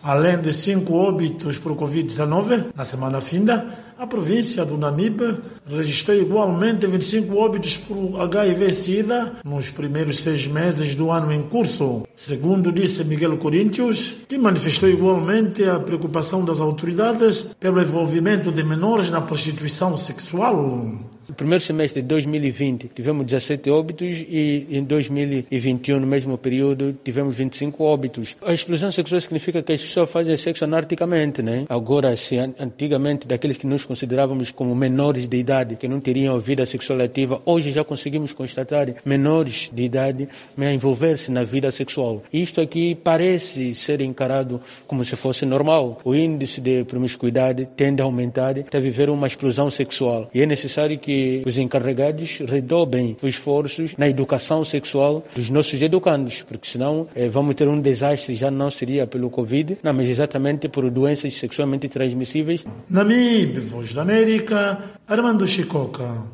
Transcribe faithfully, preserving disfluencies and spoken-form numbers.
Além de cinco óbitos por covid dezenove, na semana finda, a província do Namibe registrou igualmente vinte e cinco óbitos por H I V-Sida nos primeiros seis meses do ano em curso, segundo disse Miguel Coríntios, que manifestou igualmente a preocupação das autoridades pelo envolvimento de menores na prostituição sexual. No primeiro semestre de dois mil e vinte tivemos dezassete óbitos e em dois mil e vinte e um, no mesmo período, tivemos vinte e cinco óbitos. A exclusão sexual significa que as pessoas fazem sexo anarquicamente, né? Agora, se antigamente, daqueles que nós considerávamos como menores de idade, que não teriam vida sexual ativa, hoje já conseguimos constatar menores de idade a envolver-se na vida sexual. Isto aqui parece ser encarado como se fosse normal. O índice de promiscuidade tende a aumentar, a viver uma explosão sexual. E é necessário que os encarregados redobrem os esforços na educação sexual dos nossos educandos, porque senão eh, vamos ter um desastre, já não seria pelo Covid, não, mas exatamente por doenças sexualmente transmissíveis. Namibe, Voz da América, Armando Chicoca.